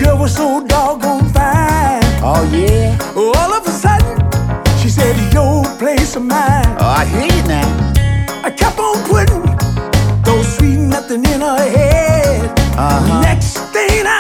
girl was so doggone fine. Oh, yeah? All of a sudden, she said, "Your place of mine." Oh, I hear you now. I kept on putting those sweet nothing in her head. Uh-huh. Next thing I